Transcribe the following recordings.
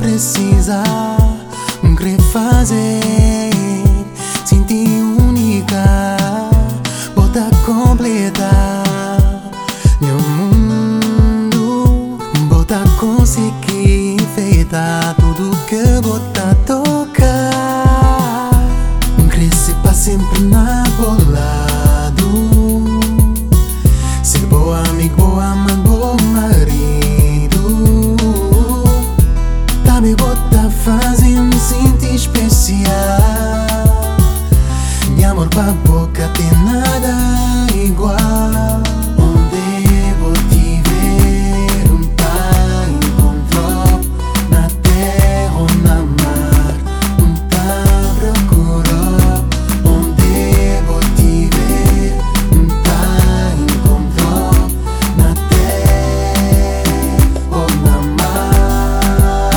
precisa refazer. Sinti única, bota completa meu mundo, bota conseguir enfeitar tudo que bota tocar. Cresce pra sempre na bolado, ser boa amigo, boa mãe, bom marido. Tá me bota fazendo sentir especial. Meu amor pra boca tem nada igual. Onde vou te ver, um tá encontrou, na terra ou na mar, um tá procurou. Onde vou te ver, um tá encontrou, na terra ou na mar.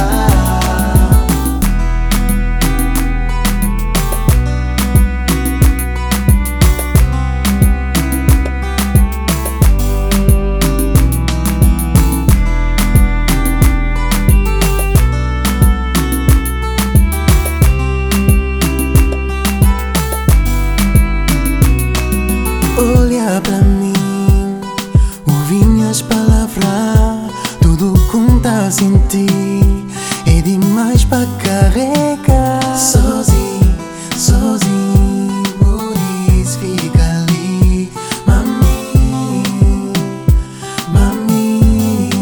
Olha pra mim, ouvi minhas palavras, tudo conta sem ti, é demais pra carregar. Sozinho, sozinho, por isso fica ali, mami, mami.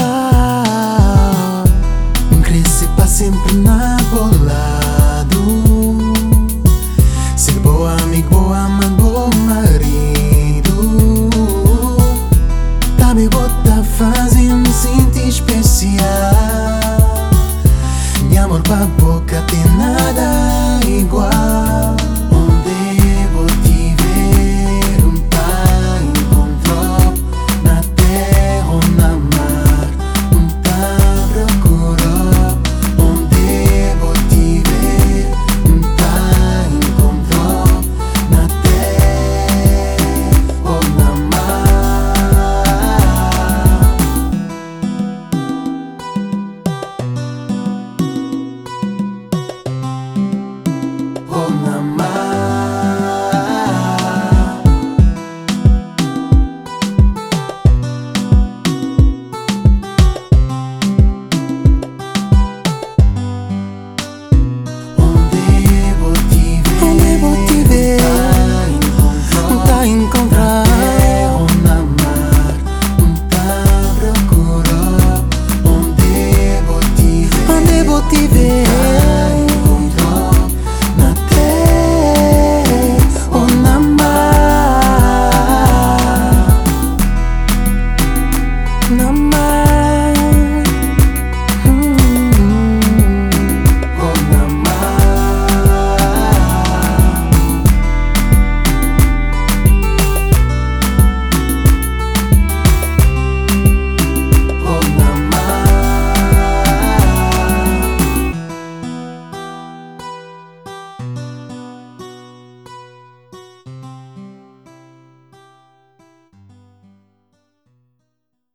Cresce pra sempre na bolado, ser boa amigo, boa mãe,